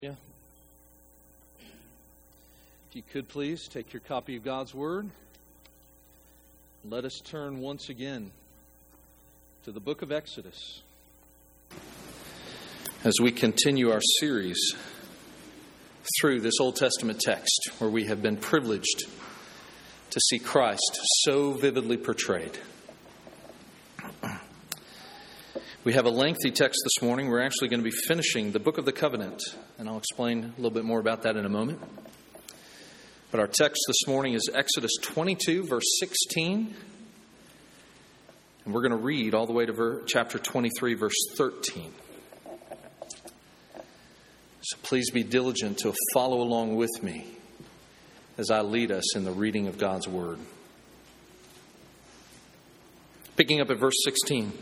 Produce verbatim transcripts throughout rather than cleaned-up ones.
Yeah. If you could please take your copy of God's Word. Let us turn once again to the book of Exodus as we continue our series through this Old Testament text where we have been privileged to see Christ so vividly portrayed. We have a lengthy text this morning. We're actually going to be finishing the book of the covenant, and I'll explain a little bit more about that in a moment. But our text this morning is Exodus twenty-two, verse sixteen. And we're going to read all the way to ver- chapter twenty-three, verse thirteen. So please be diligent to follow along with me as I lead us in the reading of God's Word. Picking up at verse sixteen.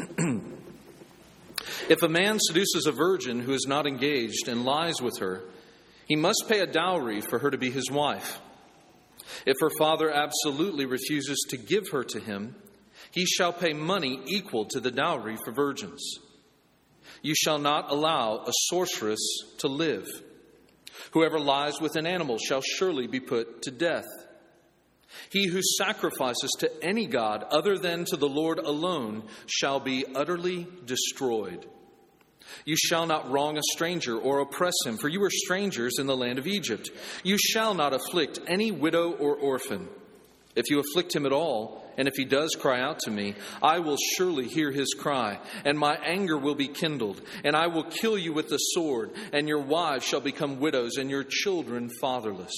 If a man seduces a virgin who is not engaged and lies with her, he must pay a dowry for her to be his wife. If her father absolutely refuses to give her to him, he shall pay money equal to the dowry for virgins. You shall not allow a sorceress to live. Whoever lies with an animal shall surely be put to death. He who sacrifices to any god other than to the Lord alone shall be utterly destroyed. You shall not wrong a stranger or oppress him, for you are strangers in the land of Egypt. You shall not afflict any widow or orphan. If you afflict him at all, and if he does cry out to me, I will surely hear his cry, and my anger will be kindled, and I will kill you with the sword, and your wives shall become widows, and your children fatherless.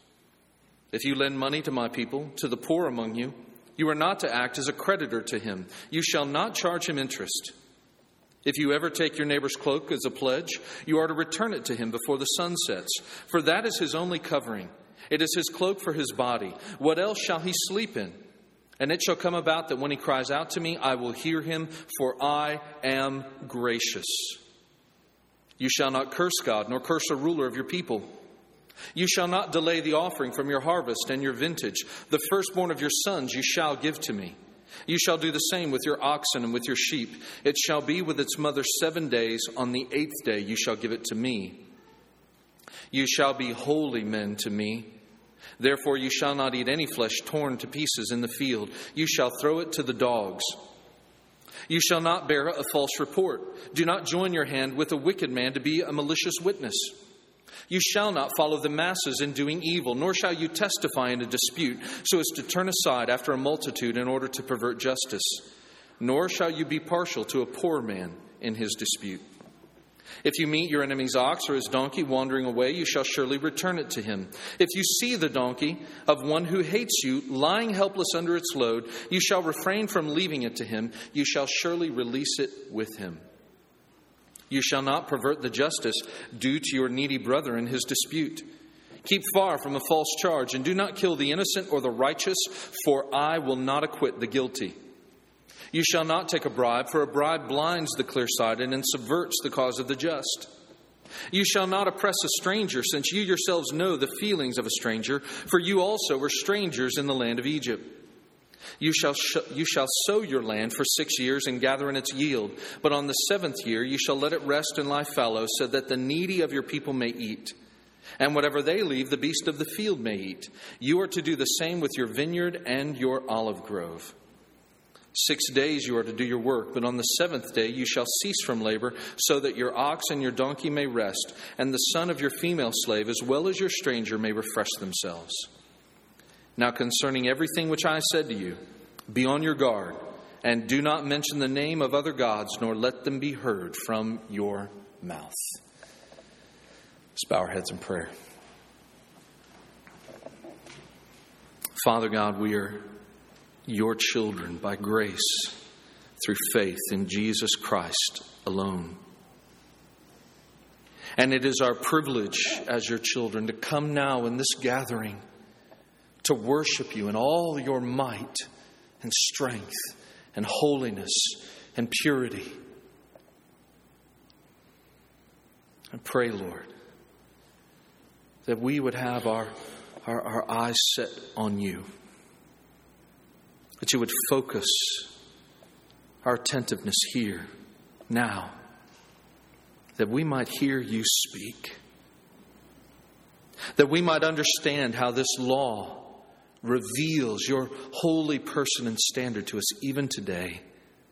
If you lend money to my people, to the poor among you, you are not to act as a creditor to him. You shall not charge him interest. If you ever take your neighbor's cloak as a pledge, you are to return it to him before the sun sets, for that is his only covering. It is his cloak for his body. What else shall he sleep in? And it shall come about that when he cries out to me, I will hear him, for I am gracious. You shall not curse God, nor curse a ruler of your people. You shall not delay the offering from your harvest and your vintage. The firstborn of your sons you shall give to me. You shall do the same with your oxen and with your sheep. It shall be with its mother seven days. On the eighth day you shall give it to me. You shall be holy men to me. Therefore you shall not eat any flesh torn to pieces in the field. You shall throw it to the dogs. You shall not bear a false report. Do not join your hand with a wicked man to be a malicious witness. You shall not follow the masses in doing evil, nor shall you testify in a dispute so as to turn aside after a multitude in order to pervert justice. Nor shall you be partial to a poor man in his dispute. If you meet your enemy's ox or his donkey wandering away, you shall surely return it to him. If you see the donkey of one who hates you lying helpless under its load, you shall refrain from leaving it to him. You shall surely release it with him. You shall not pervert the justice due to your needy brother in his dispute. Keep far from a false charge, and do not kill the innocent or the righteous, for I will not acquit the guilty. You shall not take a bribe, for a bribe blinds the clear-sighted and subverts the cause of the just. You shall not oppress a stranger, since you yourselves know the feelings of a stranger, for you also were strangers in the land of Egypt. You shall sh- you shall sow your land for six years and gather in its yield. But on the seventh year you shall let it rest and lie fallow, so that the needy of your people may eat. And whatever they leave, the beast of the field may eat. You are to do the same with your vineyard and your olive grove. Six days you are to do your work, but on the seventh day you shall cease from labor, so that your ox and your donkey may rest, and the son of your female slave as well as your stranger may refresh themselves. Now concerning everything which I said to you, be on your guard, and do not mention the name of other gods, nor let them be heard from your mouth. Let's bow our heads in prayer. Father God, we are your children by grace through faith in Jesus Christ alone. And it is our privilege as your children to come now in this gathering to worship you in all your might and strength and holiness and purity. I pray, Lord, that we would have our, our, our eyes set on you, that you would focus our attentiveness here, now, that we might hear you speak that we might understand how this law reveals your holy person and standard to us even today,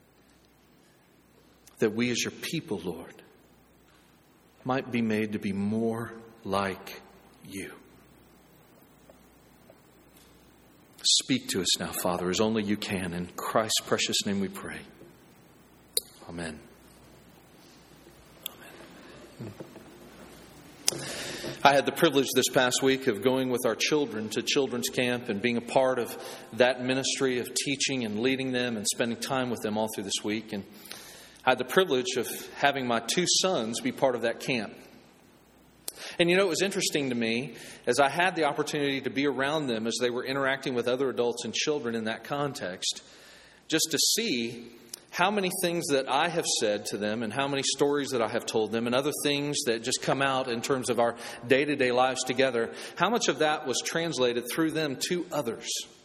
that we as your people, Lord, might be made to be more like you. Speak to us now, Father, as only you can. In Christ's precious name we pray. Amen. Amen. I had the privilege this past week of going with our children to children's camp and being a part of that ministry of teaching and leading them and spending time with them all through this week. And I had the privilege of having my two sons be part of that camp. And you know, it was interesting to me as I had the opportunity to be around them as they were interacting with other adults and children in that context, just to see how many things that I have said to them and how many stories that I have told them and other things that just come out in terms of our day-to-day lives together, how much of that was translated through them to others.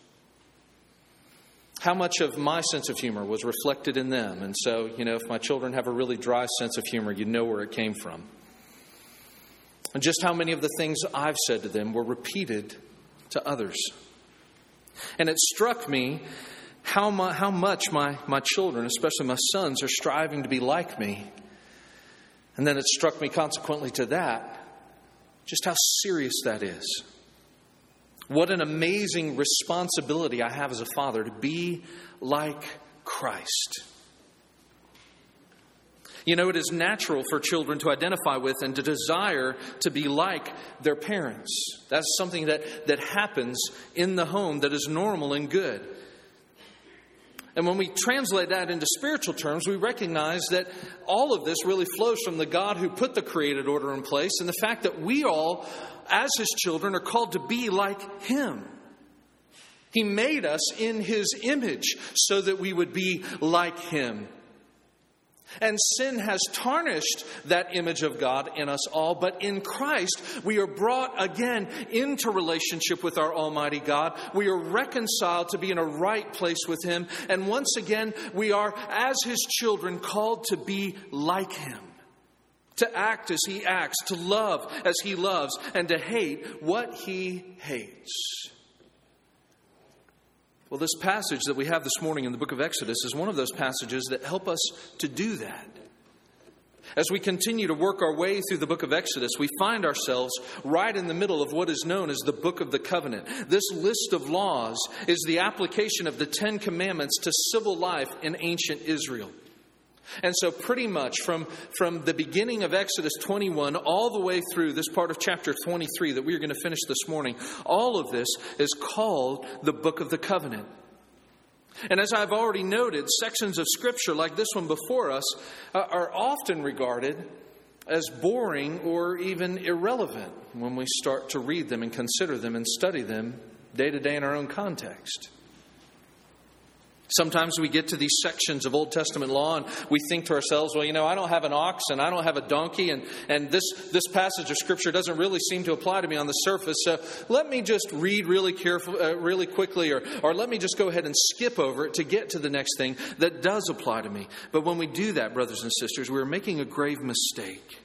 How much of my sense of humor was reflected in them. And so, you know, if my children have a really dry sense of humor, you know where it came from. And just how many of the things I've said to them were repeated to others. And it struck me how, my, how much my, my children, especially my sons, are striving to be like me. And then it struck me consequently to that, just how serious that is. What an amazing responsibility I have as a father to be like Christ. You know, it is natural for children to identify with and to desire to be like their parents. That's something that, that happens in the home that is normal and good. And when we translate that into spiritual terms, we recognize that all of this really flows from the God who put the created order in place and the fact that we all, as His children, are called to be like Him. He made us in His image so that we would be like Him. And sin has tarnished that image of God in us all. But in Christ, we are brought again into relationship with our Almighty God. We are reconciled to be in a right place with Him. And once again, we are, as His children, called to be like Him. To act as He acts, to love as He loves, and to hate what He hates. Well, this passage that we have this morning in the book of Exodus is one of those passages that help us to do that. As we continue to work our way through the book of Exodus, we find ourselves right in the middle of what is known as the Book of the Covenant. This list of laws is the application of the Ten Commandments to civil life in ancient Israel. And so pretty much from, from the beginning of Exodus twenty-one all the way through this part of chapter twenty-three that we are going to finish this morning, all of this is called the Book of the Covenant. And as I've already noted, sections of Scripture like this one before us are often regarded as boring or even irrelevant when we start to read them and consider them and study them day to day in our own context. Sometimes we get to these sections of Old Testament law and we think to ourselves, well, you know, I don't have an ox and I don't have a donkey and, and this, this passage of Scripture doesn't really seem to apply to me on the surface. So let me just read really careful, uh, really quickly or, or let me just go ahead and skip over it to get to the next thing that does apply to me. But when we do that, brothers and sisters, we're making a grave mistake.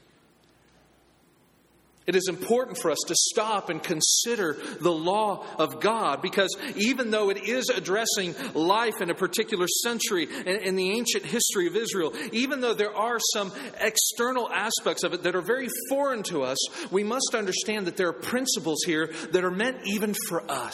It is important for us to stop and consider the law of God because even though it is addressing life in a particular century in the ancient history of Israel, even though there are some external aspects of it that are very foreign to us, we must understand that there are principles here that are meant even for us.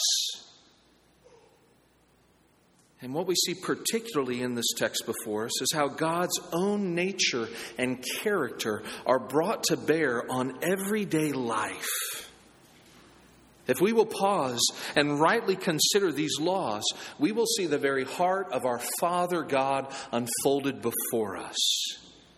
And what we see particularly in this text before us is how God's own nature and character are brought to bear on everyday life. If we will pause and rightly consider these laws, we will see the very heart of our Father God unfolded before us.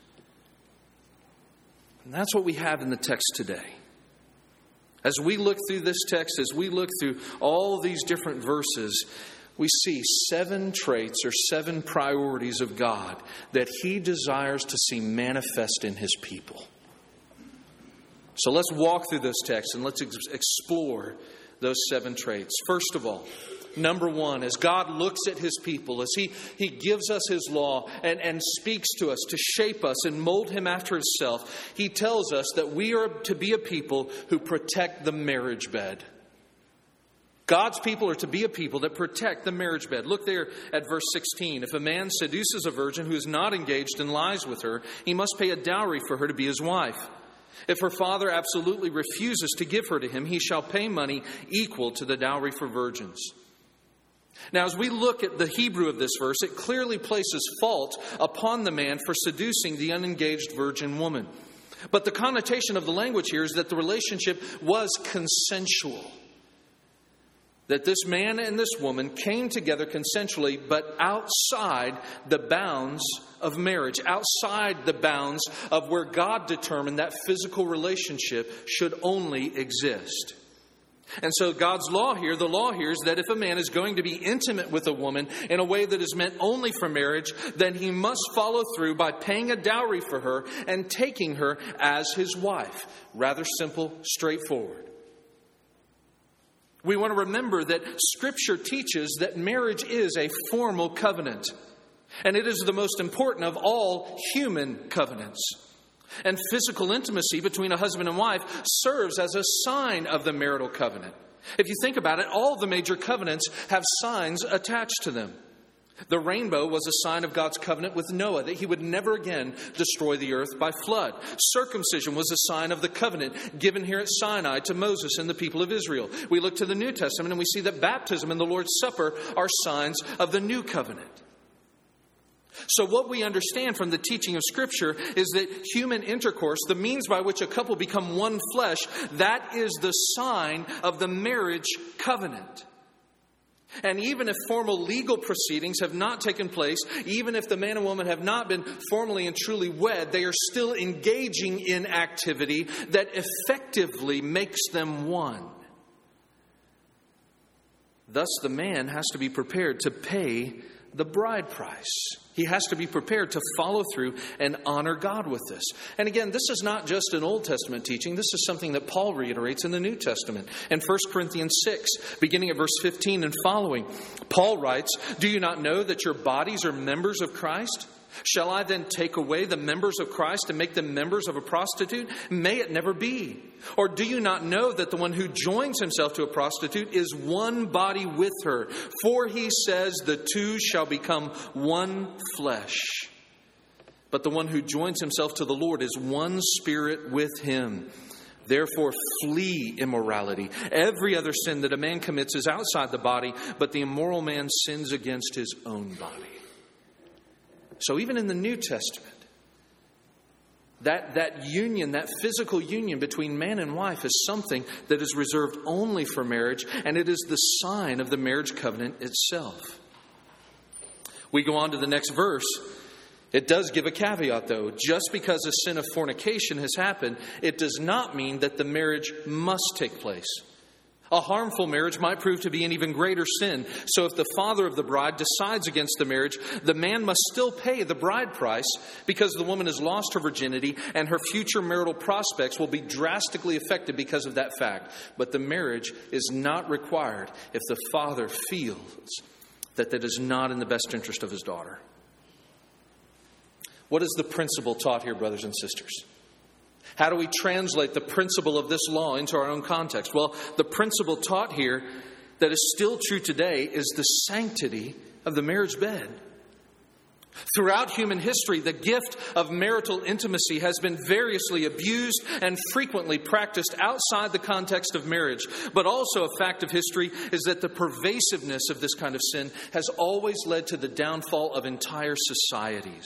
And that's what we have in the text today. As we look through this text, as we look through all these different verses, we see seven traits or seven priorities of God that He desires to see manifest in His people. So let's walk through this text and let's ex- explore those seven traits. First of all, Number one, as God looks at his people, as he, he gives us his law and, and speaks to us to shape us and mold him after himself, he tells us that we are to be a people who protect the marriage bed. God's people are to be a people that protect the marriage bed. Look there at verse sixteen. If a man seduces a virgin who is not engaged and lies with her, he must pay a dowry for her to be his wife. If her father absolutely refuses to give her to him, he shall pay money equal to the dowry for virgins. Now, as we look at the Hebrew of this verse, it clearly places fault upon the man for seducing the unengaged virgin woman. But the connotation of the language here is that the relationship was consensual. That this man and this woman came together consensually, but outside the bounds of marriage, outside the bounds of where God determined that physical relationship should only exist. And so God's law here, the law here is that if a man is going to be intimate with a woman in a way that is meant only for marriage, then he must follow through by paying a dowry for her and taking her as his wife. Rather simple, straightforward. We want to remember that Scripture teaches that marriage is a formal covenant, and it is the most important of all human covenants. And physical intimacy between a husband and wife serves as a sign of the marital covenant. If you think about it, all the major covenants have signs attached to them. The rainbow was a sign of God's covenant with Noah, that he would never again destroy the earth by flood. Circumcision was a sign of the covenant given here at Sinai to Moses and the people of Israel. We look to the New Testament and we see that baptism and the Lord's Supper are signs of the new covenant. So what we understand from the teaching of Scripture is that human intercourse, the means by which a couple become one flesh, that is the sign of the marriage covenant. And even if formal legal proceedings have not taken place, even if the man and woman have not been formally and truly wed, they are still engaging in activity that effectively makes them one. Thus, the man has to be prepared to pay the bride price. He has to be prepared to follow through and honor God with this. And again, this is not just an Old Testament teaching. This is something that Paul reiterates in the New Testament. In First Corinthians six, beginning at verse fifteen and following, Paul writes, "Do you not know that your bodies are members of Christ? Shall I then take away the members of Christ and make them members of a prostitute? May it never be. Or do you not know that the one who joins himself to a prostitute is one body with her? For he says the two shall become one flesh. But the one who joins himself to the Lord is one spirit with him. Therefore, flee immorality. Every other sin that a man commits is outside the body, but the immoral man sins against his own body." So even in the New Testament, that, that union, that physical union between man and wife is something that is reserved only for marriage, and it is the sign of the marriage covenant itself. We go on to the next verse. It does give a caveat, though. Just because a sin of fornication has happened, it does not mean that the marriage must take place. A harmful marriage might prove to be an even greater sin. So if the father of the bride decides against the marriage, the man must still pay the bride price because the woman has lost her virginity and her future marital prospects will be drastically affected because of that fact. But the marriage is not required if the father feels that that is not in the best interest of his daughter. What is the principle taught here, brothers and sisters? How do we translate the principle of this law into our own context? Well, the principle taught here that is still true today is the sanctity of the marriage bed. Throughout human history, the gift of marital intimacy has been variously abused and frequently practiced outside the context of marriage. But also a fact of history is that the pervasiveness of this kind of sin has always led to the downfall of entire societies.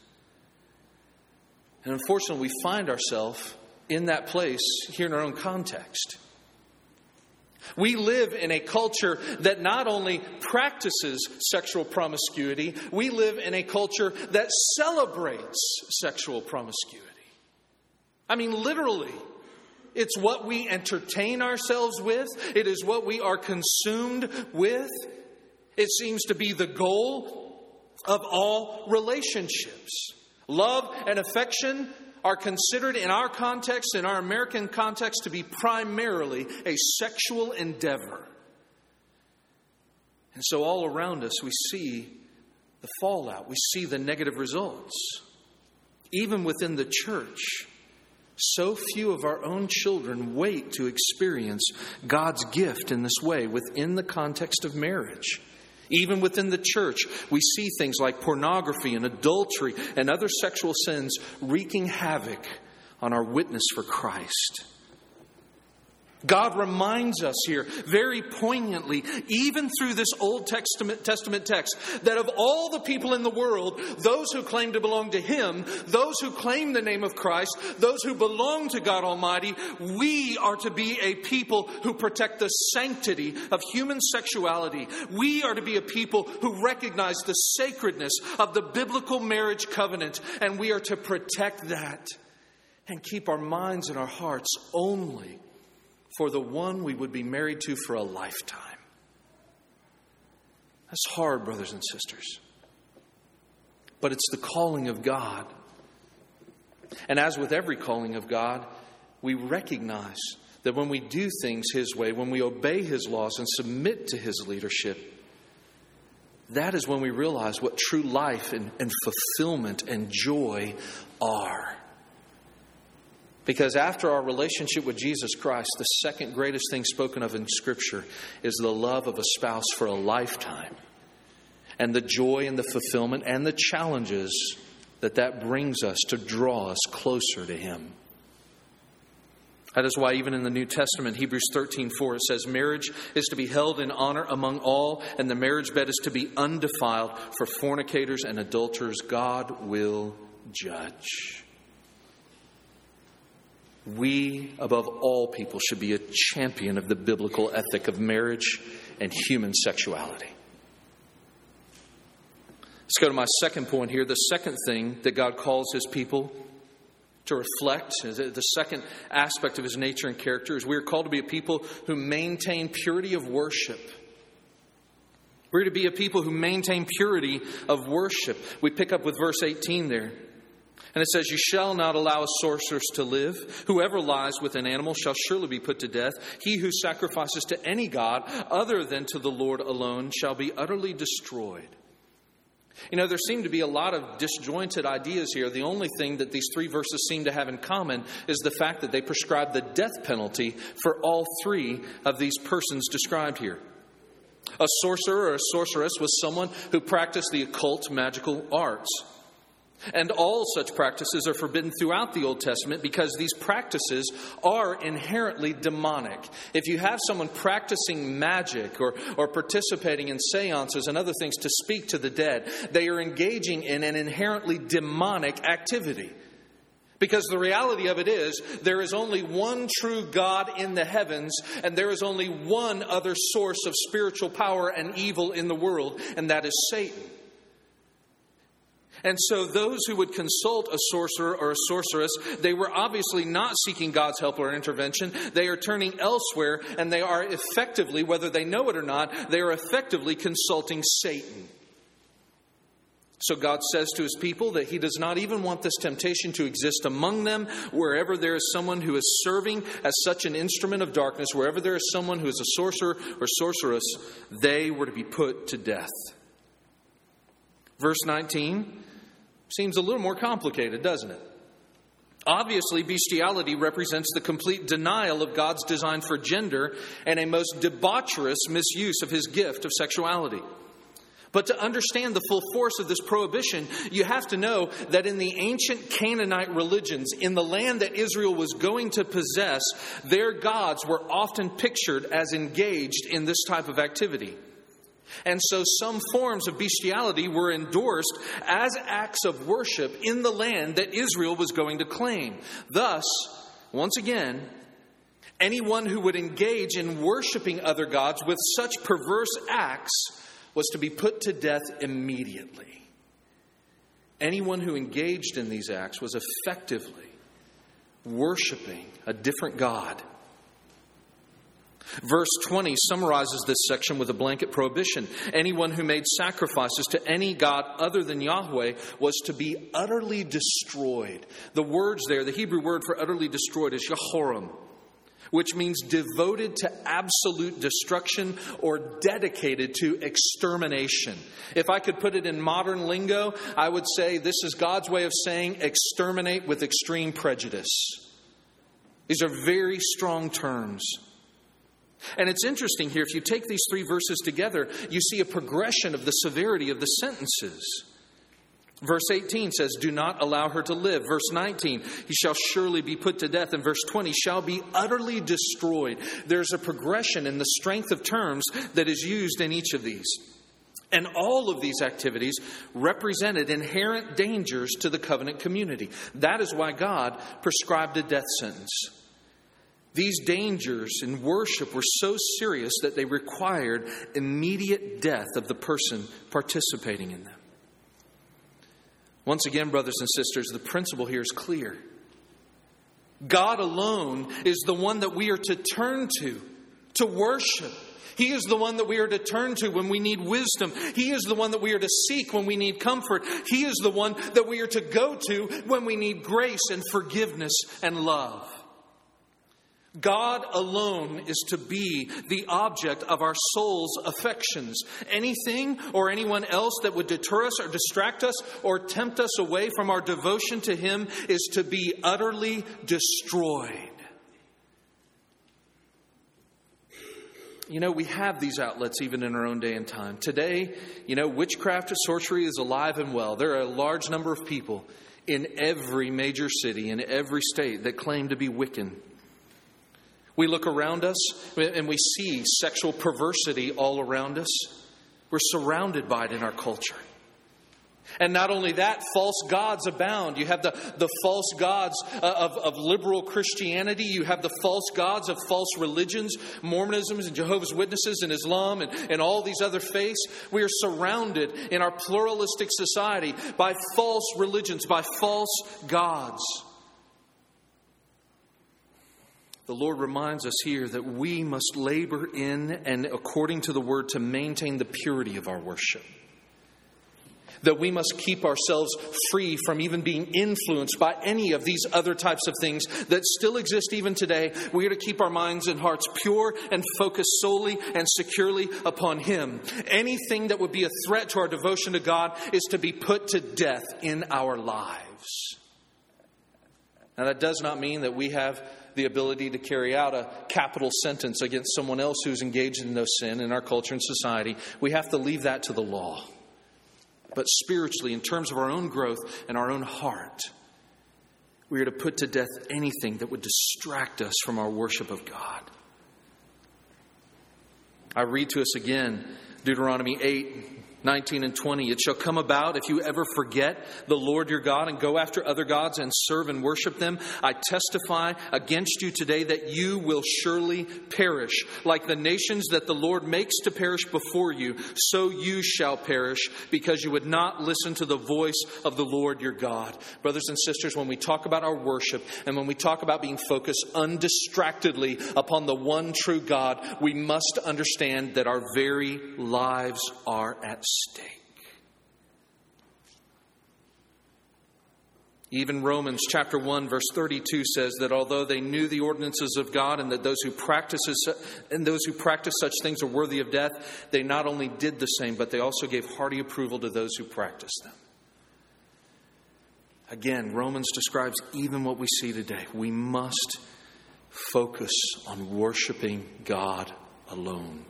And unfortunately, we find ourselves in that place here in our own context. We live in a culture that not only practices sexual promiscuity, we live in a culture that celebrates sexual promiscuity. I mean, literally, it's what we entertain ourselves with. It is what we are consumed with. It seems to be the goal of all relationships. Love and affection are considered in our context, in our American context, to be primarily a sexual endeavor. And so all around us, we see the fallout. We see the negative results. Even within the church, so few of our own children wait to experience God's gift in this way within the context of marriage. Even within the church, we see things like pornography and adultery and other sexual sins wreaking havoc on our witness for Christ. God reminds us here very poignantly, even through this Old Testament, Testament text, that of all the people in the world, those who claim to belong to Him, those who claim the name of Christ, those who belong to God Almighty, we are to be a people who protect the sanctity of human sexuality. We are to be a people who recognize the sacredness of the biblical marriage covenant, and we are to protect that and keep our minds and our hearts only for the one we would be married to for a lifetime. That's hard, brothers and sisters. But it's the calling of God. And as with every calling of God, we recognize that when we do things His way, when we obey His laws and submit to His leadership, that is when we realize what true life and, and fulfillment and joy are. Because after our relationship with Jesus Christ, the second greatest thing spoken of in Scripture is the love of a spouse for a lifetime. And the joy and the fulfillment and the challenges that that brings us to draw us closer to Him. That is why even in the New Testament, Hebrews thirteen four, it says, marriage is to be held in honor among all, and the marriage bed is to be undefiled. For fornicators and adulterers, God will judge. We, above all people, should be a champion of the biblical ethic of marriage and human sexuality. Let's go to my second point here. The second thing that God calls His people to reflect, the second aspect of His nature and character, is we are called to be a people who maintain purity of worship. We're to be a people who maintain purity of worship. We pick up with verse eighteen there. And it says, you shall not allow a sorceress to live. Whoever lies with an animal shall surely be put to death. He who sacrifices to any god other than to the Lord alone shall be utterly destroyed. You know, there seem to be a lot of disjointed ideas here. The only thing that these three verses seem to have in common is the fact that they prescribe the death penalty for all three of these persons described here. A sorcerer or a sorceress was someone who practiced the occult magical arts. And all such practices are forbidden throughout the Old Testament because these practices are inherently demonic. If you have someone practicing magic or, or participating in seances and other things to speak to the dead, they are engaging in an inherently demonic activity. Because the reality of it is, there is only one true God in the heavens, and there is only one other source of spiritual power and evil in the world, and that is Satan. And so those who would consult a sorcerer or a sorceress, they were obviously not seeking God's help or intervention. They are turning elsewhere, and they are effectively, whether they know it or not, they are effectively consulting Satan. So God says to His people that He does not even want this temptation to exist among them. Wherever there is someone who is serving as such an instrument of darkness, wherever there is someone who is a sorcerer or sorceress, they were to be put to death. Verse nineteen seems a little more complicated, doesn't it? Obviously, bestiality represents the complete denial of God's design for gender and a most debaucherous misuse of His gift of sexuality. But to understand the full force of this prohibition, you have to know that in the ancient Canaanite religions, in the land that Israel was going to possess, their gods were often pictured as engaged in this type of activity. And so some forms of bestiality were endorsed as acts of worship in the land that Israel was going to claim. Thus, once again, anyone who would engage in worshiping other gods with such perverse acts was to be put to death immediately. Anyone who engaged in these acts was effectively worshiping a different god. Verse twenty summarizes this section with a blanket prohibition. Anyone who made sacrifices to any god other than Yahweh was to be utterly destroyed. The words there, the Hebrew word for utterly destroyed is Yehoram. which means devoted to absolute destruction or dedicated to extermination. If I could put it in modern lingo, I would say this is God's way of saying exterminate with extreme prejudice. These are very strong terms. And it's interesting here, if you take these three verses together, you see a progression of the severity of the sentences. Verse eighteen says, do not allow her to live. Verse nineteen, he shall surely be put to death. And verse twenty, shall be utterly destroyed. There's a progression in the strength of terms that is used in each of these. And all of these activities represented inherent dangers to the covenant community. That is why God prescribed a death sentence. These dangers in worship were so serious that they required immediate death of the person participating in them. Once again, brothers and sisters, the principle here is clear. God alone is the one that we are to turn to, to worship. He is the one that we are to turn to when we need wisdom. He is the one that we are to seek when we need comfort. He is the one that we are to go to when we need grace and forgiveness and love. God alone is to be the object of our soul's affections. Anything or anyone else that would deter us or distract us or tempt us away from our devotion to Him is to be utterly destroyed. You know, we have these outlets even in our own day and time. Today, you know, witchcraft and sorcery is alive and well. There are a large number of people in every major city, in every state, that claim to be Wiccan. We look around us and we see sexual perversity all around us. We're surrounded by it in our culture. And not only that, false gods abound. You have the, the false gods of, of liberal Christianity. You have the false gods of false religions, Mormonism and Jehovah's Witnesses and Islam and, and all these other faiths. We are surrounded in our pluralistic society by false religions, by false gods. The Lord reminds us here that we must labor in and according to the Word to maintain the purity of our worship. That we must keep ourselves free from even being influenced by any of these other types of things that still exist even today. We are to keep our minds and hearts pure and focused solely and securely upon Him. Anything that would be a threat to our devotion to God is to be put to death in our lives. Now, that does not mean that we have the ability to carry out a capital sentence against someone else who's engaged in no sin in our culture and society. We have to leave that to the law. But spiritually, in terms of our own growth and our own heart, we are to put to death anything that would distract us from our worship of God. I read to us again, Deuteronomy eight, nineteen and twenty. It shall come about if you ever forget the Lord your God and go after other gods and serve and worship them. I testify against you today that you will surely perish. Like the nations that the Lord makes to perish before you, so you shall perish because you would not listen to the voice of the Lord your God. Brothers and sisters, when we talk about our worship and when we talk about being focused undistractedly upon the one true God, we must understand that our very lives are at stake. Even Romans chapter one verse thirty-two says that although they knew the ordinances of God and that those who practices and those who practice such things are worthy of death, they not only did the same, but they also gave hearty approval to those who practice them. Again, Romans describes even what we see today. We must focus on worshiping God alone.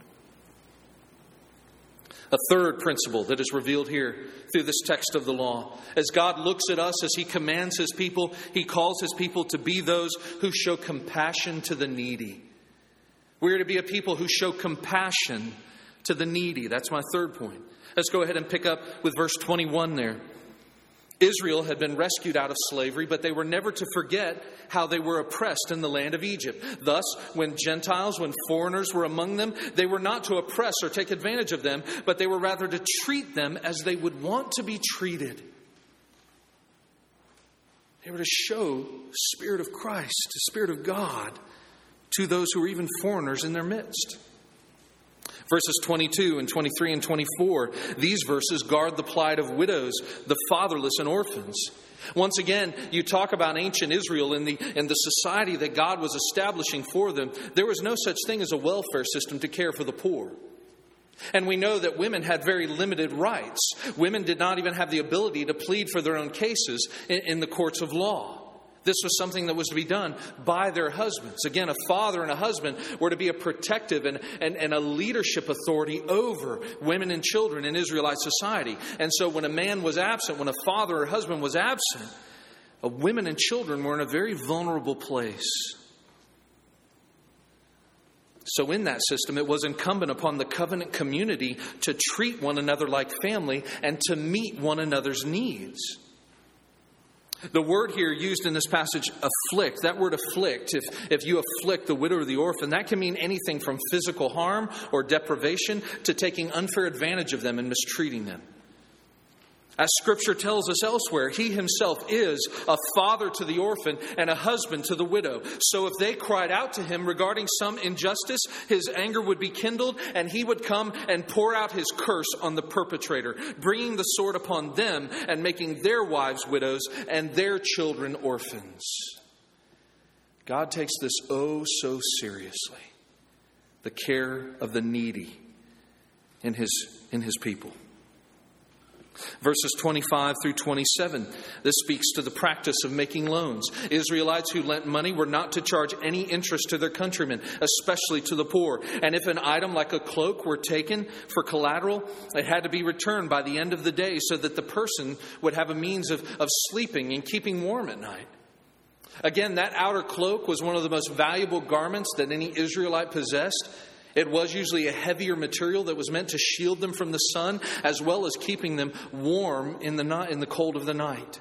A third principle that is revealed here through this text of the law. As God looks at us, as He commands His people, He calls His people to be those who show compassion to the needy. We are to be a people who show compassion to the needy. That's my third point. Let's go ahead and pick up with verse twenty-one there. Israel had been rescued out of slavery, but they were never to forget how they were oppressed in the land of Egypt. Thus, when Gentiles, when foreigners were among them, they were not to oppress or take advantage of them, but they were rather to treat them as they would want to be treated. They were to show the Spirit of Christ, the Spirit of God, to those who were even foreigners in their midst. Verses twenty-two and twenty-three and twenty-four, these verses guard the plight of widows, the fatherless and orphans. Once again, you talk about ancient Israel and the, and the society that God was establishing for them. There was no such thing as a welfare system to care for the poor. And we know that women had very limited rights. Women did not even have the ability to plead for their own cases in, in the courts of law. This was something that was to be done by their husbands. Again, a father and a husband were to be a protective and, and, and a leadership authority over women and children in Israelite society. And so when a man was absent, when a father or husband was absent, uh, women and children were in a very vulnerable place. So in that system, it was incumbent upon the covenant community to treat one another like family and to meet one another's needs. The word here used in this passage, afflict, that word afflict, if, if you afflict the widow or the orphan, that can mean anything from physical harm or deprivation to taking unfair advantage of them and mistreating them. As Scripture tells us elsewhere, He Himself is a father to the orphan and a husband to the widow. So if they cried out to Him regarding some injustice, His anger would be kindled and He would come and pour out His curse on the perpetrator, bringing the sword upon them and making their wives widows and their children orphans. God takes this oh so seriously, the care of the needy in His, in His people. Verses twenty-five through twenty-seven, this speaks to the practice of making loans. Israelites who lent money were not to charge any interest to their countrymen, especially to the poor. And if an item like a cloak were taken for collateral, it had to be returned by the end of the day so that the person would have a means of, of sleeping and keeping warm at night. Again, that outer cloak was one of the most valuable garments that any Israelite possessed. It was usually a heavier material that was meant to shield them from the sun, as well as keeping them warm in the night, in the cold of the night.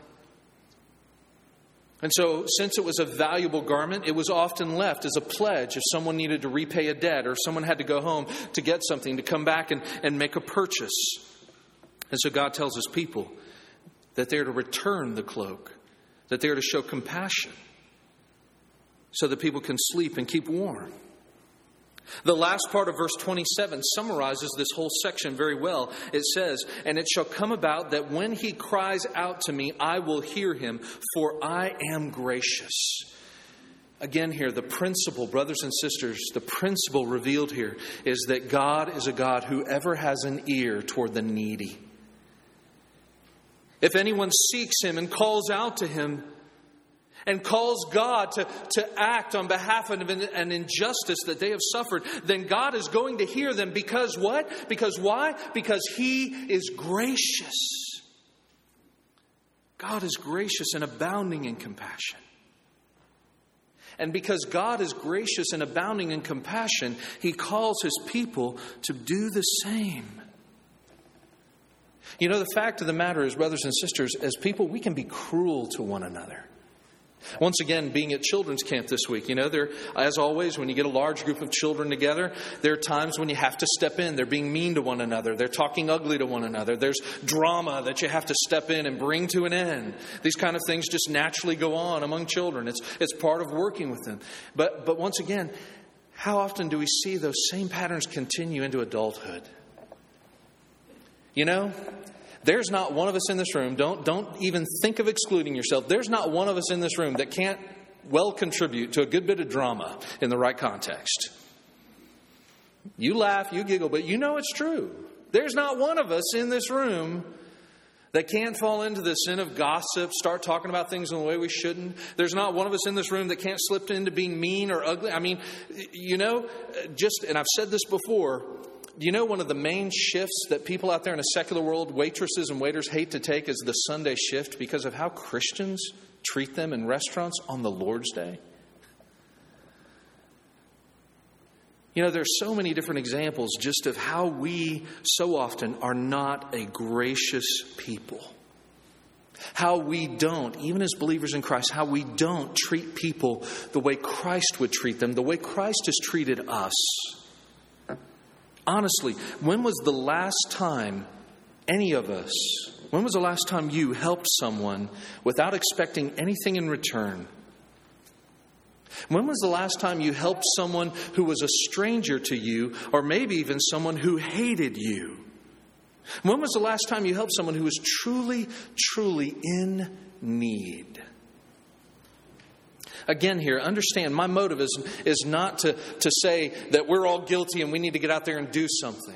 And so, since it was a valuable garment, it was often left as a pledge if someone needed to repay a debt or if someone had to go home to get something, to come back and, and make a purchase. And so God tells His people that they're to return the cloak, that they're to show compassion so that people can sleep and keep warm. The last part of verse twenty-seven summarizes this whole section very well. It says, "And it shall come about that when he cries out to me, I will hear him, for I am gracious." Again here, the principle, brothers and sisters, the principle revealed here is that God is a God who ever has an ear toward the needy. If anyone seeks Him and calls out to Him, and calls God to, to act on behalf of an, an injustice that they have suffered, then God is going to hear them. Because what? Because why? Because He is gracious. God is gracious and abounding in compassion. And because God is gracious and abounding in compassion, He calls His people to do the same. You know, the fact of the matter is, brothers and sisters, as people, we can be cruel to one another. Once again, being at children's camp this week, you know, there, as always, when you get a large group of children together, there are times when you have to step in. They're being mean to one another. They're talking ugly to one another. There's drama that you have to step in and bring to an end. These kind of things just naturally go on among children. It's it's part of working with them. But but once again, how often do we see those same patterns continue into adulthood? You know, there's not one of us in this room, don't, don't even think of excluding yourself. There's not one of us in this room that can't well contribute to a good bit of drama in the right context. You laugh, you giggle, but you know it's true. There's not one of us in this room that can't fall into the sin of gossip, start talking about things in the way we shouldn't. There's not one of us in this room that can't slip into being mean or ugly. I mean, you know, just, and I've said this before, you know, one of the main shifts that people out there in a secular world, waitresses and waiters, hate to take is the Sunday shift because of how Christians treat them in restaurants on the Lord's Day. You know, there's so many different examples just of how we so often are not a gracious people. How we don't, even as believers in Christ, how we don't treat people the way Christ would treat them, the way Christ has treated us. Honestly, when was the last time any of us, when was the last time you helped someone without expecting anything in return? When was the last time you helped someone who was a stranger to you, or maybe even someone who hated you? When was the last time you helped someone who was truly, truly in need. Again here, understand, my motive is, is not to, to say that we're all guilty and we need to get out there and do something.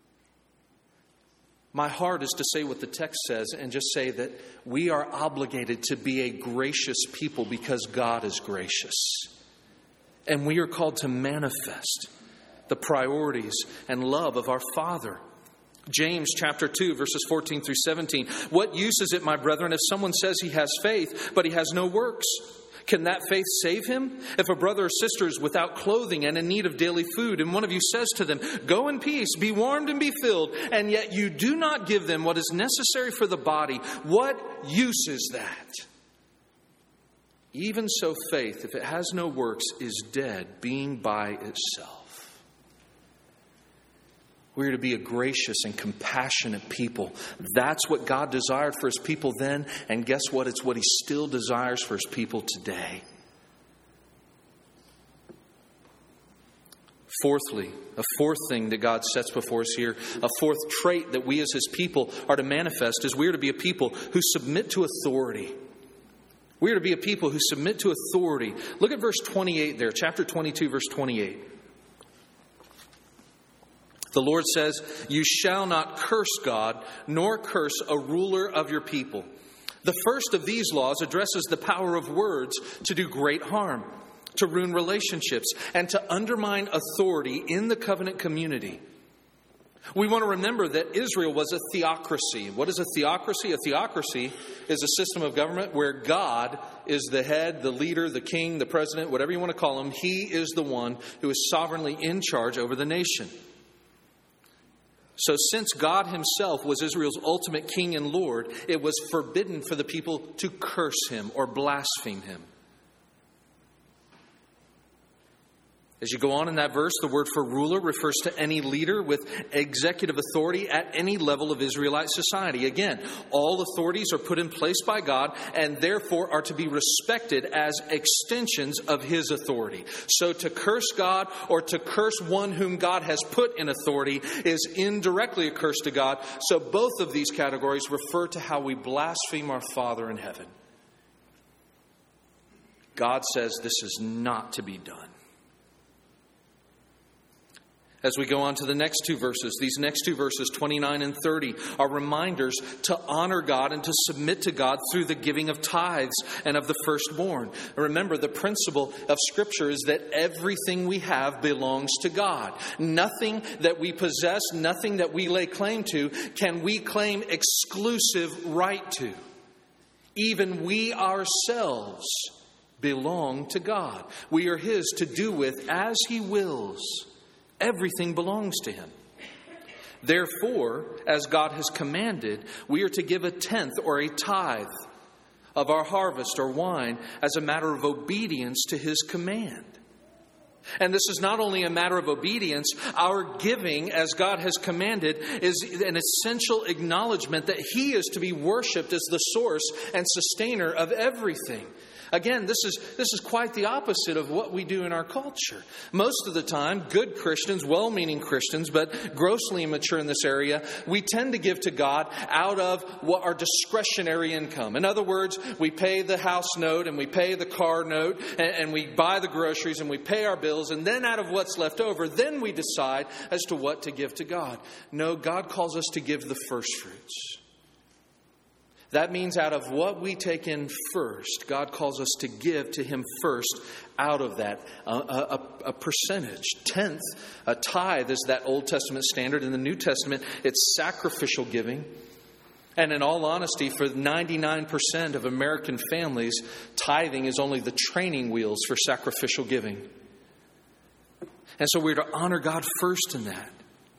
My heart is to say what the text says and just say that we are obligated to be a gracious people because God is gracious. And we are called to manifest the priorities and love of our Father. James chapter two, verses fourteen through seventeen. What use is it, my brethren, if someone says he has faith, but he has no works? Can that faith save him? If a brother or sister is without clothing and in need of daily food, and one of you says to them, "Go in peace, be warmed and be filled," and yet you do not give them what is necessary for the body, what use is that? Even so, faith, if it has no works, is dead, being by itself. We're to be a gracious and compassionate people. That's what God desired for His people then. And guess what? It's what He still desires for His people today. Fourthly, a fourth thing that God sets before us here, a fourth trait that we as His people are to manifest is we are to be a people who submit to authority. We are to be a people who submit to authority. Look at verse twenty-eight there, chapter twenty-two, verse twenty-eight. The Lord says, "You shall not curse God, nor curse a ruler of your people." The first of these laws addresses the power of words to do great harm, to ruin relationships, and to undermine authority in the covenant community. We want to remember that Israel was a theocracy. What is a theocracy? A theocracy is a system of government where God is the head, the leader, the king, the president, whatever you want to call him. He is the one who is sovereignly in charge over the nation. So since God Himself was Israel's ultimate king and Lord, it was forbidden for the people to curse Him or blaspheme Him. As you go on in that verse, the word for ruler refers to any leader with executive authority at any level of Israelite society. Again, all authorities are put in place by God and therefore are to be respected as extensions of His authority. So to curse God or to curse one whom God has put in authority is indirectly a curse to God. So both of these categories refer to how we blaspheme our Father in heaven. God says this is not to be done. As we go on to the next two verses, these next two verses, twenty-nine and thirty, are reminders to honor God and to submit to God through the giving of tithes and of the firstborn. Remember, the principle of Scripture is that everything we have belongs to God. Nothing that we possess, nothing that we lay claim to, can we claim exclusive right to. Even we ourselves belong to God. We are His to do with as He wills. Everything belongs to Him. Therefore, as God has commanded, we are to give a tenth or a tithe of our harvest or wine as a matter of obedience to His command. And this is not only a matter of obedience, our giving, as God has commanded, is an essential acknowledgement that He is to be worshipped as the source and sustainer of everything. Again, this is this is quite the opposite of what we do in our culture. Most of the time, good Christians, well-meaning Christians, but grossly immature in this area, we tend to give to God out of what our discretionary income. In other words, we pay the house note and we pay the car note and, and we buy the groceries and we pay our bills, and then out of what's left over, then we decide as to what to give to God. No, God calls us to give the first fruits. That means out of what we take in first, God calls us to give to Him first out of that, a, a, a percentage. Tenth, a tithe is that Old Testament standard. In the New Testament, it's sacrificial giving. And in all honesty, for ninety-nine percent of American families, tithing is only the training wheels for sacrificial giving. And so we're to honor God first in that.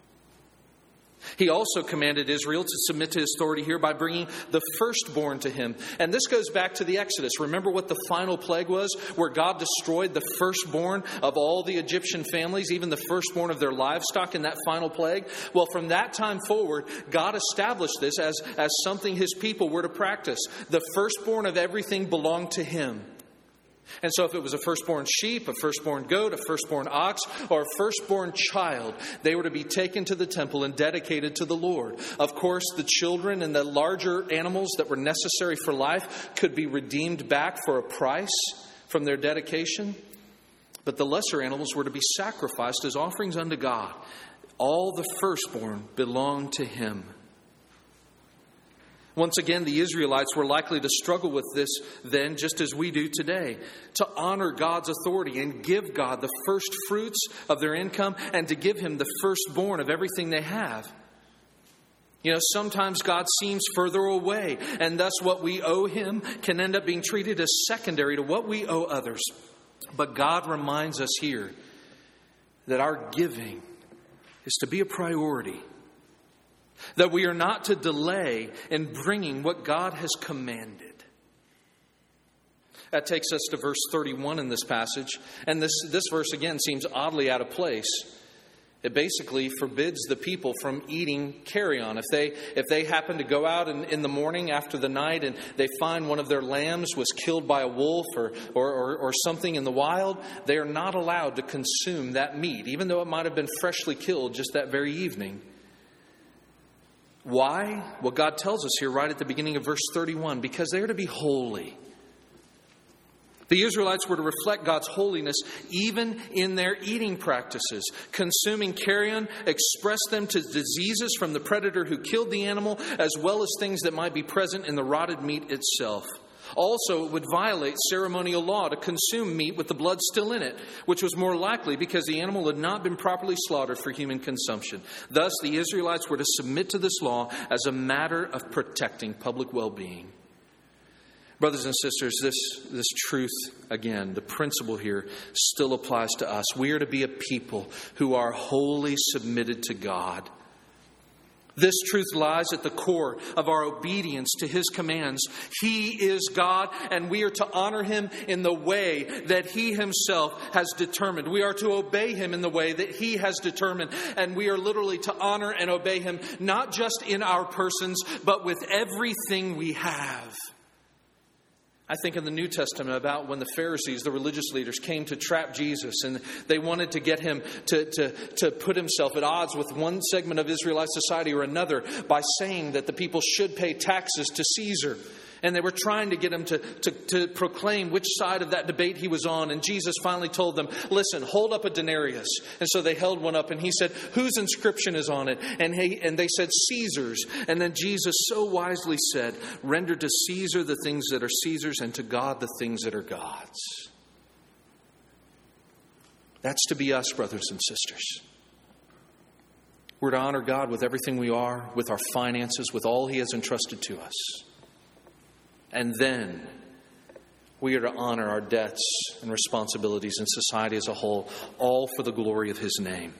He also commanded Israel to submit to His authority here by bringing the firstborn to Him. And this goes back to the Exodus. Remember what the final plague was? Where God destroyed the firstborn of all the Egyptian families, even the firstborn of their livestock in that final plague. Well, from that time forward, God established this as, as something His people were to practice. The firstborn of everything belonged to Him. And so if it was a firstborn sheep, a firstborn goat, a firstborn ox, or a firstborn child, they were to be taken to the temple and dedicated to the Lord. Of course, the children and the larger animals that were necessary for life could be redeemed back for a price from their dedication. But the lesser animals were to be sacrificed as offerings unto God. All the firstborn belonged to Him. Once again, the Israelites were likely to struggle with this then, just as we do today, to honor God's authority and give God the first fruits of their income and to give Him the firstborn of everything they have. You know, sometimes God seems further away, and thus what we owe Him can end up being treated as secondary to what we owe others. But God reminds us here that our giving is to be a priority. That we are not to delay in bringing what God has commanded. That takes us to verse thirty-one in this passage. And this, this verse again seems oddly out of place. It basically forbids the people from eating carrion. If they if they happen to go out in, in the morning after the night and they find one of their lambs was killed by a wolf or, or, or, or something in the wild, they are not allowed to consume that meat, even though it might have been freshly killed just that very evening. Why? Well, God tells us here right at the beginning of verse thirty-one, because they are to be holy. The Israelites were to reflect God's holiness even in their eating practices. Consuming carrion expressed them to diseases from the predator who killed the animal, as well as things that might be present in the rotted meat itself. Also, it would violate ceremonial law to consume meat with the blood still in it, which was more likely because the animal had not been properly slaughtered for human consumption. Thus, the Israelites were to submit to this law as a matter of protecting public well-being. Brothers and sisters, this, this truth, again, the principle here still applies to us. We are to be a people who are wholly submitted to God. This truth lies at the core of our obedience to His commands. He is God, and we are to honor Him in the way that He Himself has determined. We are to obey Him in the way that He has determined. And we are literally to honor and obey Him, not just in our persons, but with everything we have. I think in the New Testament about when the Pharisees, the religious leaders, came to trap Jesus and they wanted to get Him to, to, to put Himself at odds with one segment of Israelite society or another by saying that the people should pay taxes to Caesar. And they were trying to get Him to, to, to proclaim which side of that debate He was on. And Jesus finally told them, listen, hold up a denarius. And so they held one up and He said, whose inscription is on it? And, he, and they said, Caesar's. And then Jesus so wisely said, render to Caesar the things that are Caesar's and to God the things that are God's. That's to be us, brothers and sisters. We're to honor God with everything we are, with our finances, with all He has entrusted to us. And then we are to honor our debts and responsibilities in society as a whole, all for the glory of His name.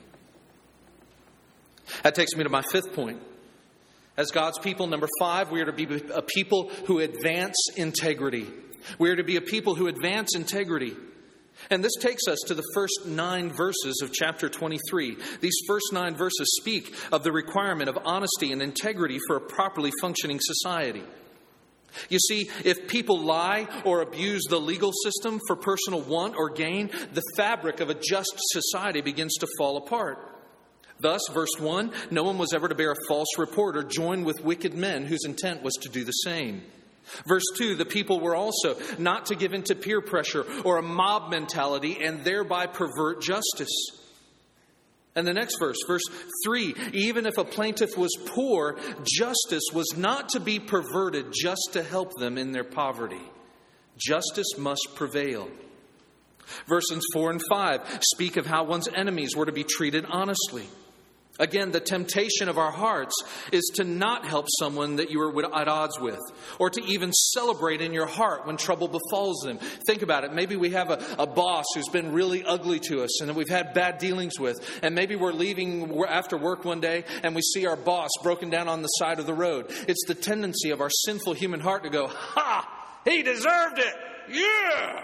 That takes me to my fifth point. As God's people, number five, we are to be a people who advance integrity. We are to be a people who advance integrity. And this takes us to the first nine verses of chapter twenty-three. These first nine verses speak of the requirement of honesty and integrity for a properly functioning society. You see, if people lie or abuse the legal system for personal want or gain, the fabric of a just society begins to fall apart. Thus, verse one, no one was ever to bear a false report or join with wicked men whose intent was to do the same. Verse two, the people were also not to give in to peer pressure or a mob mentality and thereby pervert justice. And the next verse, verse three, even if a plaintiff was poor, justice was not to be perverted just to help them in their poverty. Justice must prevail. Verses four and five speak of how one's enemies were to be treated honestly. Again, the temptation of our hearts is to not help someone that you are at odds with, or to even celebrate in your heart when trouble befalls them. Think about it. Maybe we have a, a boss who's been really ugly to us and that we've had bad dealings with. And maybe we're leaving after work one day and we see our boss broken down on the side of the road. It's the tendency of our sinful human heart to go, ha! He deserved it! Yeah!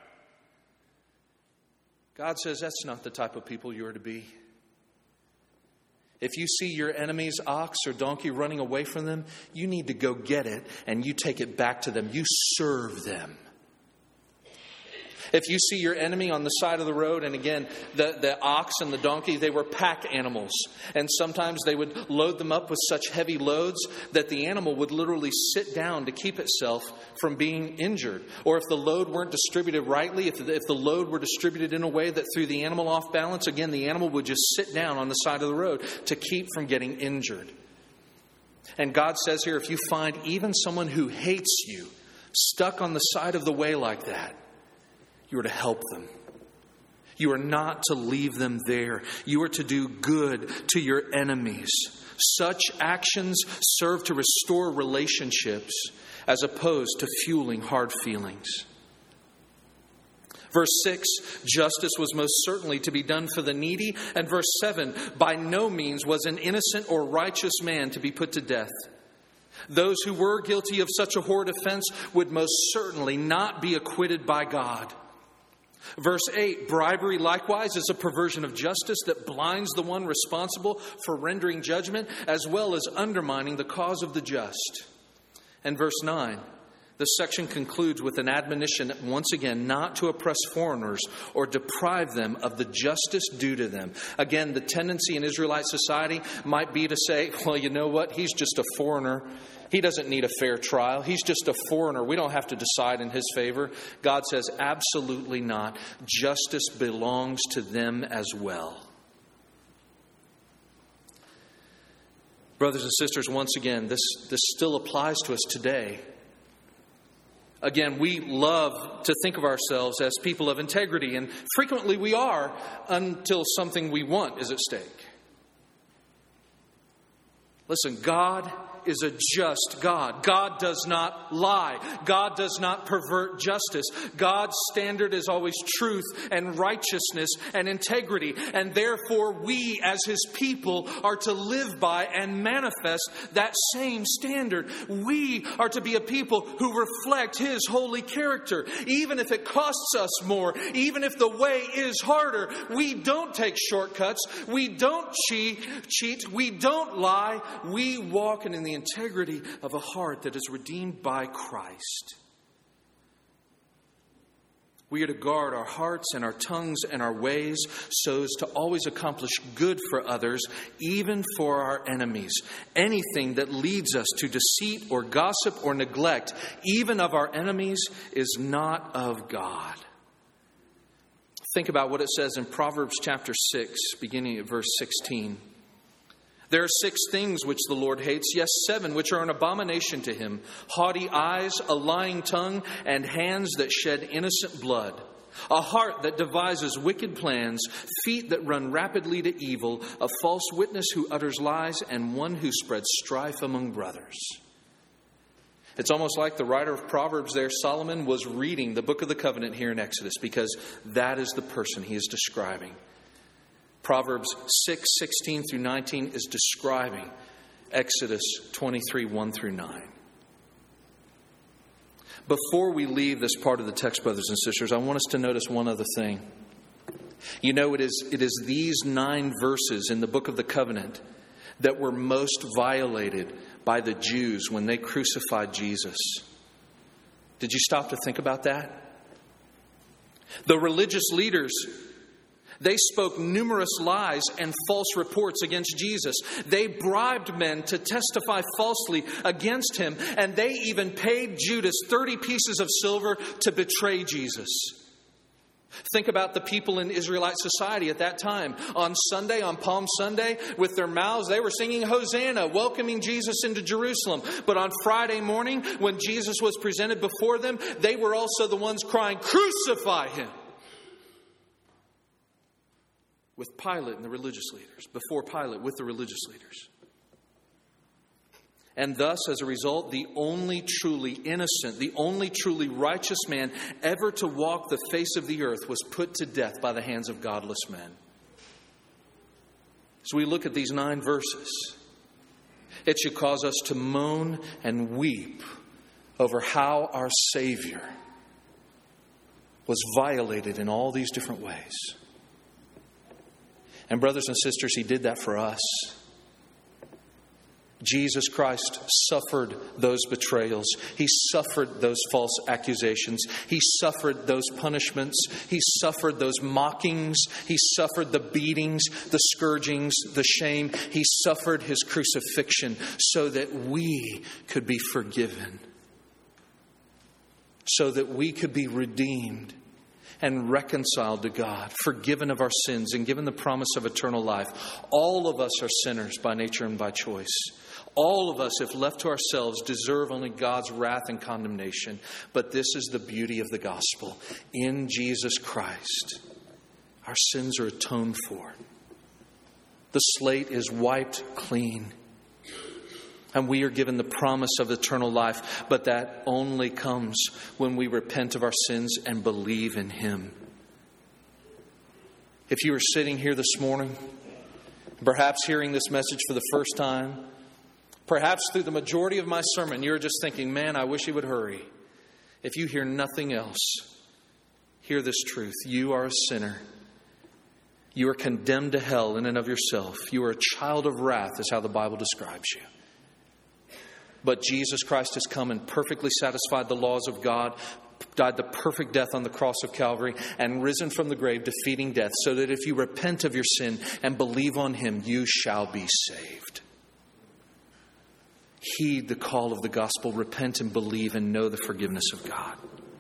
God says that's not the type of people you are to be. If you see your enemy's ox or donkey running away from them, you need to go get it and you take it back to them. You serve them. If you see your enemy on the side of the road, and again, the, the ox and the donkey, they were pack animals. And sometimes they would load them up with such heavy loads that the animal would literally sit down to keep itself from being injured. Or if the load weren't distributed rightly, if the, if the load were distributed in a way that threw the animal off balance, again, the animal would just sit down on the side of the road to keep from getting injured. And God says here, if you find even someone who hates you stuck on the side of the way like that, you are to help them. You are not to leave them there. You are to do good to your enemies. Such actions serve to restore relationships as opposed to fueling hard feelings. Verse six, justice was most certainly to be done for the needy. And verse seven, by no means was an innocent or righteous man to be put to death. Those who were guilty of such a horrid offense would most certainly not be acquitted by God. Verse eight, bribery likewise is a perversion of justice that blinds the one responsible for rendering judgment, as well as undermining the cause of the just. And verse nine, this section concludes with an admonition, once again, not to oppress foreigners or deprive them of the justice due to them. Again, the tendency in Israelite society might be to say, well, you know what? He's just a foreigner. He doesn't need a fair trial. He's just a foreigner. We don't have to decide in his favor. God says, absolutely not. Justice belongs to them as well. Brothers and sisters, once again, this, this still applies to us today. Again, we love to think of ourselves as people of integrity, and frequently we are until something we want is at stake. Listen, God is a just God. God does not lie. God does not pervert justice. God's standard is always truth and righteousness and integrity. And therefore, we as His people are to live by and manifest that same standard. We are to be a people who reflect His holy character. Even if it costs us more, even if the way is harder, we don't take shortcuts. We don't cheat. cheat. We don't lie. We walk in the integrity of a heart that is redeemed by Christ. We are to guard our hearts and our tongues and our ways so as to always accomplish good for others, even for our enemies. Anything that leads us to deceit or gossip or neglect, even of our enemies, is not of God. Think about what it says in Proverbs chapter six, beginning at verse sixteen. There are six things which the Lord hates, yes, seven, which are an abomination to Him. Haughty eyes, a lying tongue, and hands that shed innocent blood. A heart that devises wicked plans, feet that run rapidly to evil, a false witness who utters lies, and one who spreads strife among brothers. It's almost like the writer of Proverbs there, Solomon, was reading the book of the covenant here in Exodus, because that is the person he is describing. Proverbs six, sixteen through nineteen is describing Exodus twenty-three, one through nine. Before we leave this part of the text, brothers and sisters, I want us to notice one other thing. You know, it is, it is these nine verses in the book of the covenant that were most violated by the Jews when they crucified Jesus. Did you stop to think about that? The religious leaders, they spoke numerous lies and false reports against Jesus. They bribed men to testify falsely against Him, and they even paid Judas thirty pieces of silver to betray Jesus. Think about the people in Israelite society at that time. On Sunday, on Palm Sunday, with their mouths, they were singing Hosanna, welcoming Jesus into Jerusalem. But on Friday morning, when Jesus was presented before them, they were also the ones crying, "Crucify Him!" With Pilate and the religious leaders, before Pilate with the religious leaders. And thus, as a result, the only truly innocent, the only truly righteous man ever to walk the face of the earth was put to death by the hands of godless men. So we look at these nine verses. It should cause us to moan and weep over how our Savior was violated in all these different ways. And brothers and sisters, He did that for us. Jesus Christ suffered those betrayals. He suffered those false accusations. He suffered those punishments. He suffered those mockings. He suffered the beatings, the scourgings, the shame. He suffered His crucifixion so that we could be forgiven, so that we could be redeemed and reconciled to God, forgiven of our sins, and given the promise of eternal life. All of us are sinners by nature and by choice. All of us, if left to ourselves, deserve only God's wrath and condemnation. But this is the beauty of the gospel. In Jesus Christ, our sins are atoned for. The slate is wiped clean. And we are given the promise of eternal life. But that only comes when we repent of our sins and believe in Him. If you are sitting here this morning, perhaps hearing this message for the first time, perhaps through the majority of my sermon, you're just thinking, man, I wish he would hurry. If you hear nothing else, hear this truth. You are a sinner. You are condemned to hell in and of yourself. You are a child of wrath, is how the Bible describes you. But Jesus Christ has come and perfectly satisfied the laws of God, died the perfect death on the cross of Calvary, and risen from the grave, defeating death, so that if you repent of your sin and believe on Him, you shall be saved. Heed the call of the gospel, repent and believe and know the forgiveness of God.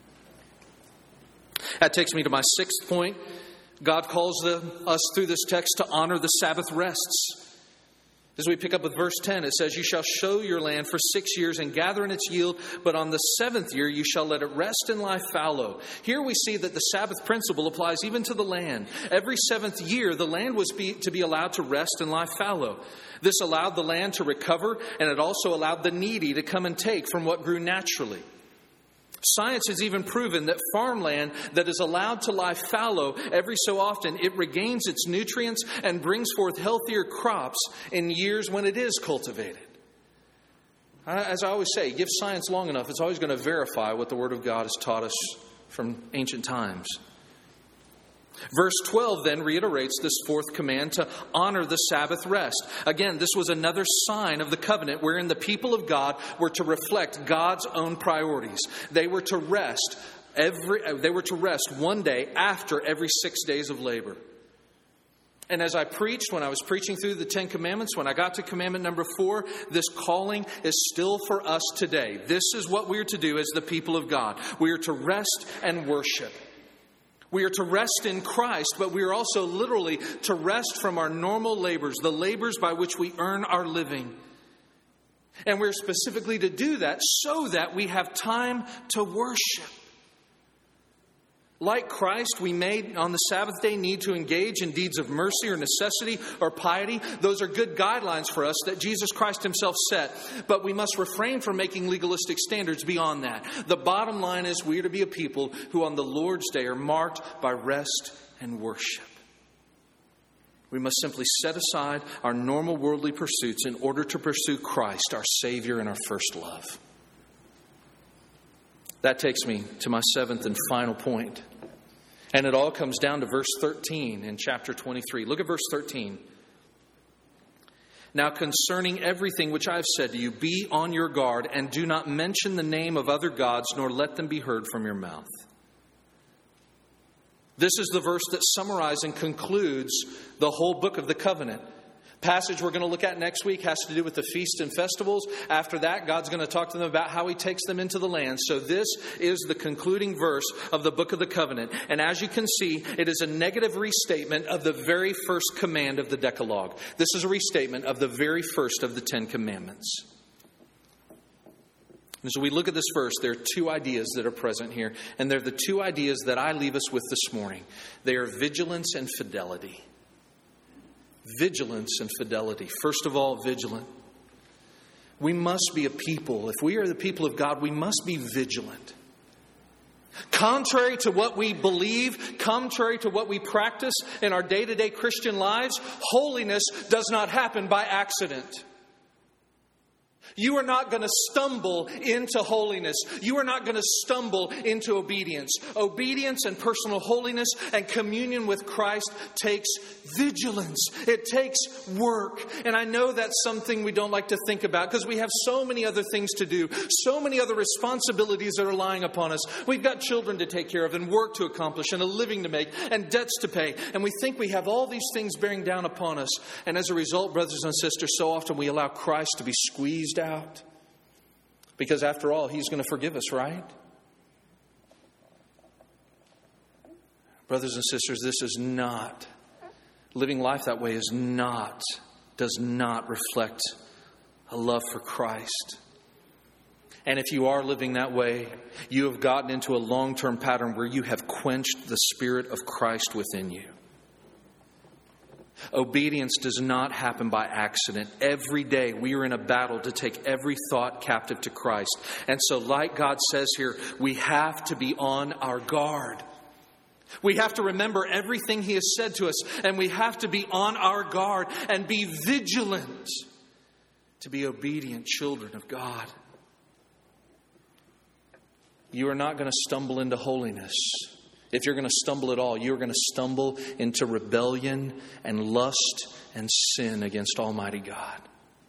That takes me to my sixth point. God calls the, us through this text to honor the Sabbath rests. As we pick up with verse ten, it says, "You shall sow your land for six years and gather in its yield, but on the seventh year you shall let it rest and lie fallow." Here we see that the Sabbath principle applies even to the land. Every seventh year, the land was be, to be allowed to rest and lie fallow. This allowed the land to recover, and it also allowed the needy to come and take from what grew naturally. Science has even proven that farmland that is allowed to lie fallow every so often, it regains its nutrients and brings forth healthier crops in years when it is cultivated. As I always say, give science long enough, it's always going to verify what the Word of God has taught us from ancient times. Verse twelve then reiterates this fourth command to honor the Sabbath rest. Again, this was another sign of the covenant wherein the people of God were to reflect God's own priorities. They were to rest every they were to rest one day after every six days of labor. And as I preached, when I was preaching through the Ten Commandments, when I got to commandment number four, this calling is still for us today. This is what we are to do as the people of God. We are to rest and worship. We are to rest in Christ, but we are also literally to rest from our normal labors, the labors by which we earn our living. And we're specifically to do that so that we have time to worship. Like Christ, we may on the Sabbath day need to engage in deeds of mercy or necessity or piety. Those are good guidelines for us that Jesus Christ Himself set. But we must refrain from making legalistic standards beyond that. The bottom line is we are to be a people who on the Lord's day are marked by rest and worship. We must simply set aside our normal worldly pursuits in order to pursue Christ, our Savior and our first love. That takes me to my seventh and final point. And it all comes down to verse thirteen in chapter twenty-three. Look at verse thirteen. "Now concerning everything which I have said to you, be on your guard, and do not mention the name of other gods, nor let them be heard from your mouth." This is the verse that summarizes and concludes the whole book of the covenant. Passage we're going to look at next week has to do with the feasts and festivals. After that, God's going to talk to them about how He takes them into the land. So this is the concluding verse of the book of the covenant. And as you can see, it is a negative restatement of the very first command of the Decalogue. This is a restatement of the very first of the Ten Commandments. As we look at this verse, there are two ideas that are present here. And they're the two ideas that I leave us with this morning. They are vigilance and fidelity. Vigilance and fidelity. First of all, vigilant. We must be a people. If we are the people of God, we must be vigilant. Contrary to what we believe, contrary to what we practice in our day-to-day Christian lives, holiness does not happen by accident. You are not going to stumble into holiness. You are not going to stumble into obedience. Obedience and personal holiness and communion with Christ takes vigilance. It takes work. And I know that's something we don't like to think about because we have so many other things to do, so many other responsibilities that are lying upon us. We've got children to take care of and work to accomplish and a living to make and debts to pay. And we think we have all these things bearing down upon us. And as a result, brothers and sisters, so often we allow Christ to be squeezed out. Because after all, He's going to forgive us, right? Brothers and sisters, this is not, living life that way is not, does not reflect a love for Christ. And if you are living that way, you have gotten into a long-term pattern where you have quenched the Spirit of Christ within you. Obedience does not happen by accident. Every day we are in a battle to take every thought captive to Christ. And so, like God says here, we have to be on our guard. We have to remember everything He has said to us, and we have to be on our guard and be vigilant to be obedient children of God. You are not going to stumble into holiness. If you're going to stumble at all, you're going to stumble into rebellion and lust and sin against Almighty God.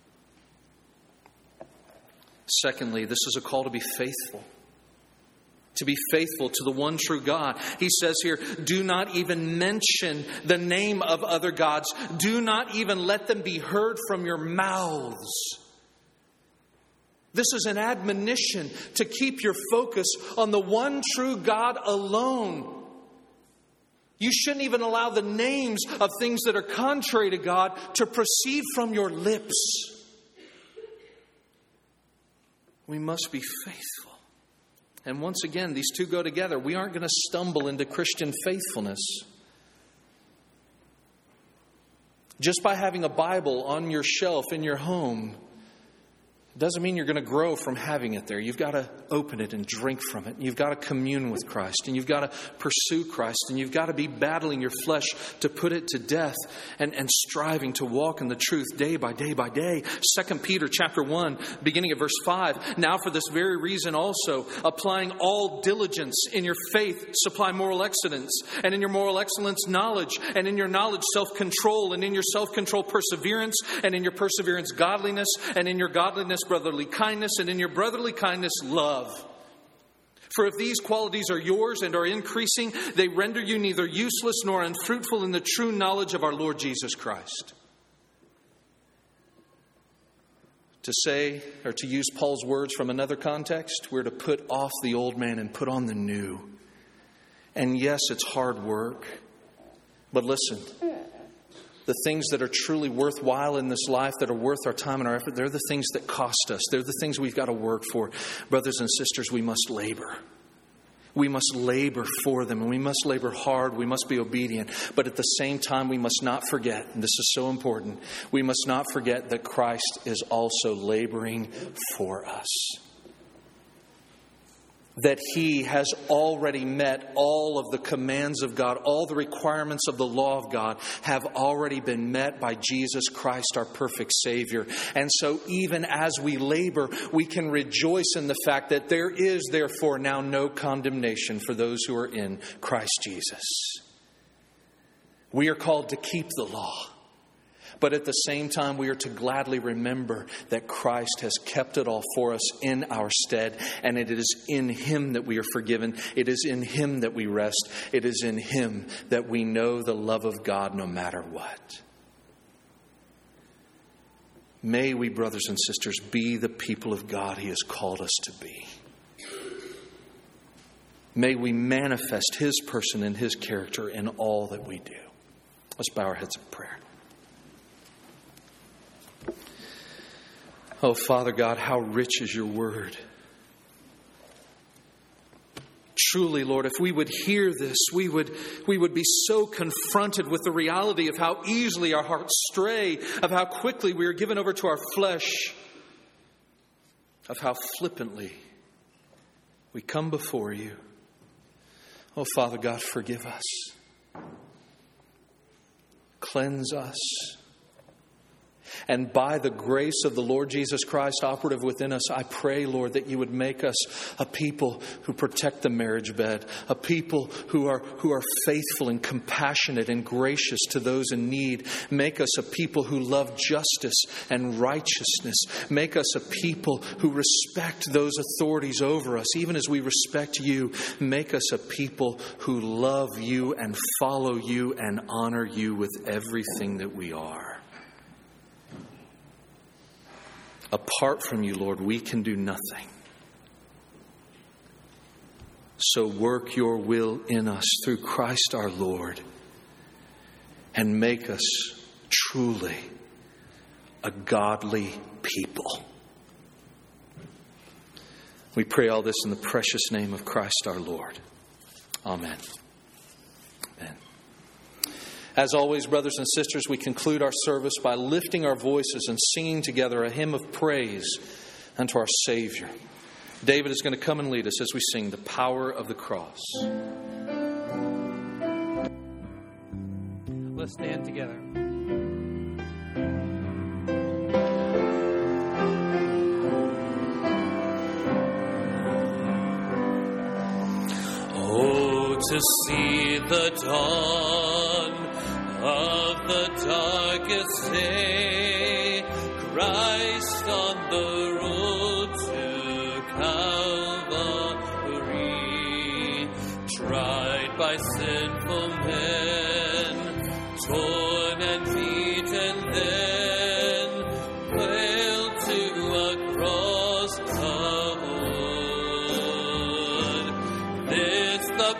Secondly, this is a call to be faithful. To be faithful to the one true God. He says here, do not even mention the name of other gods. Do not even let them be heard from your mouths. This is an admonition to keep your focus on the one true God alone. You shouldn't even allow the names of things that are contrary to God to proceed from your lips. We must be faithful. And once again, these two go together. We aren't going to stumble into Christian faithfulness just by having a Bible on your shelf in your home. It doesn't mean you're going to grow from having it there. You've got to open it and drink from it. You've got to commune with Christ. And you've got to pursue Christ. And you've got to be battling your flesh to put it to death and, and striving to walk in the truth day by day by day. Second Peter chapter one, beginning at verse five. Now for this very reason also, applying all diligence in your faith, supply moral excellence. And in your moral excellence, knowledge. And in your knowledge, self-control. And in your self-control, perseverance. And in your perseverance, godliness. And in your godliness, brotherly kindness, and in your brotherly kindness, love. For if these qualities are yours and are increasing, they render you neither useless nor unfruitful in the true knowledge of our Lord Jesus Christ. To say, or to use Paul's words from another context, we're to put off the old man and put on the new. And yes, it's hard work. But listen, the things that are truly worthwhile in this life, that are worth our time and our effort, they're the things that cost us. They're the things we've got to work for. Brothers and sisters, we must labor. We must labor for them, and we must labor hard. We must be obedient. But at the same time, we must not forget, and this is so important, we must not forget that Christ is also laboring for us. That He has already met all of the commands of God, all the requirements of the law of God have already been met by Jesus Christ, our perfect Savior. And so even as we labor, we can rejoice in the fact that there is therefore now no condemnation for those who are in Christ Jesus. We are called to keep the law. But at the same time, we are to gladly remember that Christ has kept it all for us in our stead. And it is in Him that we are forgiven. It is in Him that we rest. It is in Him that we know the love of God no matter what. May we, brothers and sisters, be the people of God He has called us to be. May we manifest His person and His character in all that we do. Let's bow our heads in prayer. Oh, Father God, how rich is your word. Truly, Lord, if we would hear this, we would, we would be so confronted with the reality of how easily our hearts stray, of how quickly we are given over to our flesh, of how flippantly we come before you. Oh, Father God, forgive us. Cleanse us. And by the grace of the Lord Jesus Christ operative within us, I pray, Lord, that you would make us a people who protect the marriage bed, a people who are, who are faithful and compassionate and gracious to those in need. Make us a people who love justice and righteousness. Make us a people who respect those authorities over us, even as we respect you. Make us a people who love you and follow you and honor you with everything that we are. Apart from you, Lord, we can do nothing. So work your will in us through Christ our Lord, and make us truly a godly people. We pray all this in the precious name of Christ our Lord. Amen. Amen. As always, brothers and sisters, we conclude our service by lifting our voices and singing together a hymn of praise unto our Savior. David is going to come and lead us as we sing The Power of the Cross. Let's stand together. Oh, to see the dawn of the darkest day, Christ on the road to Calvary, tried by sinful men, torn and beaten, then nailed to a cross of wood. This the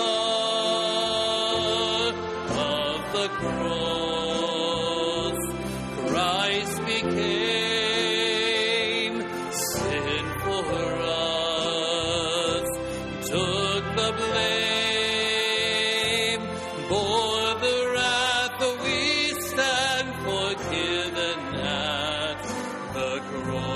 power of the cross. Christ became sin for us, took the blame, bore the wrath that we stand forgiven at the cross.